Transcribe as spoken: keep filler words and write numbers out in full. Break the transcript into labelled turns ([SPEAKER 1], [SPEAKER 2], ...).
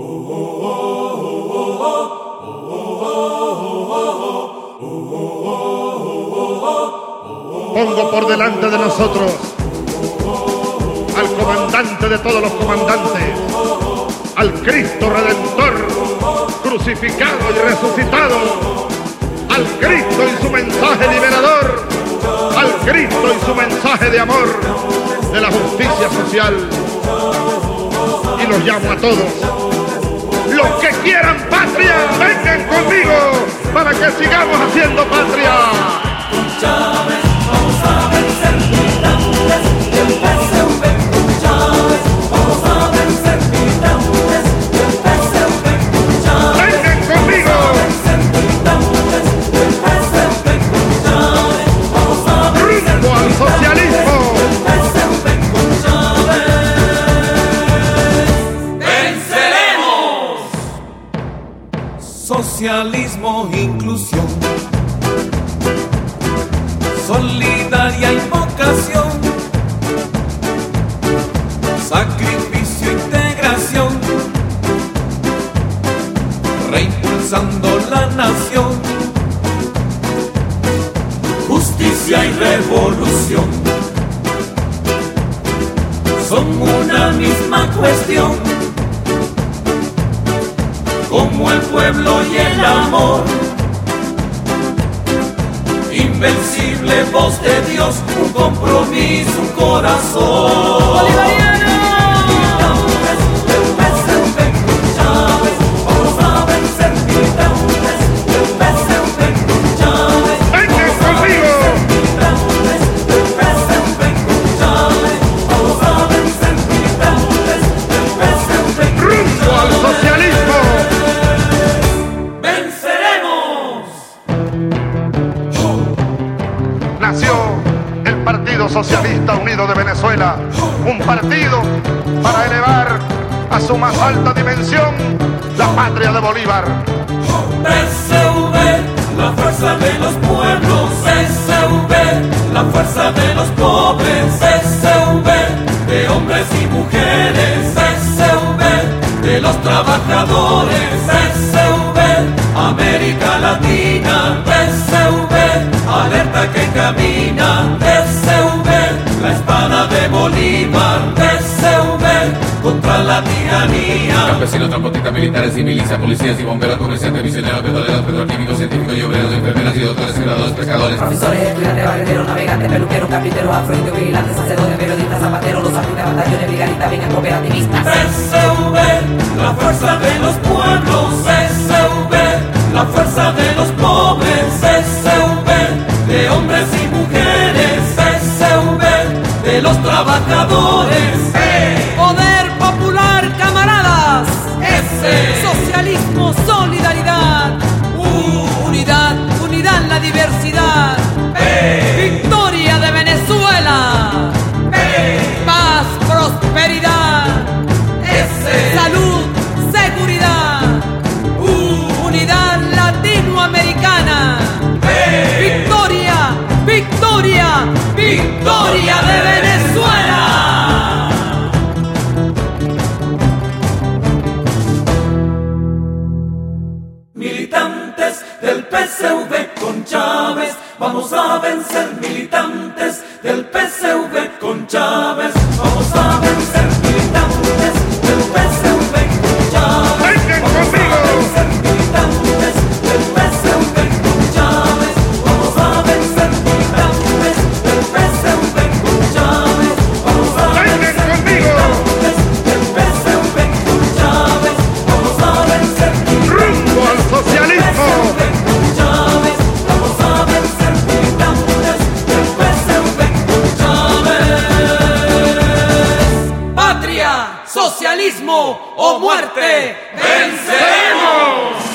[SPEAKER 1] Pongo por delante de nosotros al comandante de todos los comandantes, al Cristo Redentor, crucificado y resucitado, al Cristo y su mensaje liberador, al Cristo y su mensaje de amor, de la justicia social. Y los llamo a todos, los que quieran patria, vengan conmigo para que sigamos haciendo patria.
[SPEAKER 2] Chávez, vamos a vencer militantes del P S U V. Chávez, vamos a vencer militantes del P S U V. Chávez,
[SPEAKER 1] vengan conmigo.
[SPEAKER 2] Vamos a vencer militantes del P S U V. Chávez, vamos a vencer
[SPEAKER 1] rumbo al socialismo.
[SPEAKER 2] del P S U V. Chávez, venceremos. Socialismo, inclusión, solidaria invocación, sacrificio, integración, reimpulsando la nación, justicia y revolución, son una misma cuestión, como el pueblo y el amor. Invencible voz de Dios, un compromiso, un corazón. ¡Bolivariano! Militantes del P S U V, Chávez, vamos a vencer. Militantes del P S U V, Chávez,
[SPEAKER 1] ¡vengan conmigo!
[SPEAKER 2] militantes del P S U V, Chávez, vamos a vencer. Militantes del P S U V,
[SPEAKER 1] rumbo al socialismo.
[SPEAKER 2] ¡venceremos!
[SPEAKER 1] Nació el Partido Socialista Unido de Venezuela, un partido para elevar a su más alta dimensión la patria de Bolívar.
[SPEAKER 2] P S U V, la fuerza de los pueblos. P S U V, la fuerza de los pobres. P S U V, de hombres y mujeres. P S U V, de los trabajadores. P S U V, América Latina. P S U V, alerta que camina. P S U V, la espada de Bolívar. P S U V, contra la tiranía.
[SPEAKER 3] Campesinos, transportistas, militares y milicias, policías y bomberos, comerciantes, misioneros, petroleros, petroquímicos, científicos y obreros, enfermeras y doctores, creadores, pescadores,
[SPEAKER 4] profesores, estudiantes, barrenderos, navegantes, peluqueros, carpinteros, afroindios, vigilantes, sacerdotes, periodistas, zapateros, los artistas, batallones, brigadistas, bien cooperativistas.
[SPEAKER 2] P S U V, la fuerza de los pueblos. P S U V, la fuerza de los pobres. P S U V, de hombres y mujeres. P S U V, de los trabajadores. ¡Eh!
[SPEAKER 5] Poder popular, camaradas.
[SPEAKER 2] ¡Ese!
[SPEAKER 5] Socialismo, solidaridad.
[SPEAKER 2] ¡Uh!
[SPEAKER 5] Unidad, unidad en la diversidad.
[SPEAKER 2] ¡Eh!
[SPEAKER 5] Victoria de Venezuela.
[SPEAKER 2] ¡Eh!
[SPEAKER 5] Paz, prosperidad.
[SPEAKER 2] ¡Ese!
[SPEAKER 5] Salud, seguridad.
[SPEAKER 2] ¡Uh!
[SPEAKER 5] Unidad latinoamericana.
[SPEAKER 2] ¡Eh!
[SPEAKER 5] Victoria, victoria, victoria de Venezuela.
[SPEAKER 2] Militantes del P S U V con Chávez, vamos a vencer. Militantes del P S U V con Chávez, vamos a vencer. Militantes del P S U V con Chávez,
[SPEAKER 1] ¡vengan
[SPEAKER 2] vamos a
[SPEAKER 1] conmigo!
[SPEAKER 2] vencer. Militantes del P S U V con Chávez, vamos a vencer. Militantes del P S U V con Chávez, vamos a
[SPEAKER 1] ¡vengan
[SPEAKER 2] vencer.
[SPEAKER 1] conmigo!
[SPEAKER 2] Militantes del P S U V con Chávez, vamos a vencer.
[SPEAKER 1] Rumbo al socialismo.
[SPEAKER 2] Chávez, vamos a vencer. Militantes del P S U V con Chávez.
[SPEAKER 5] Patria, socialismo o muerte.
[SPEAKER 2] ¡Venceremos!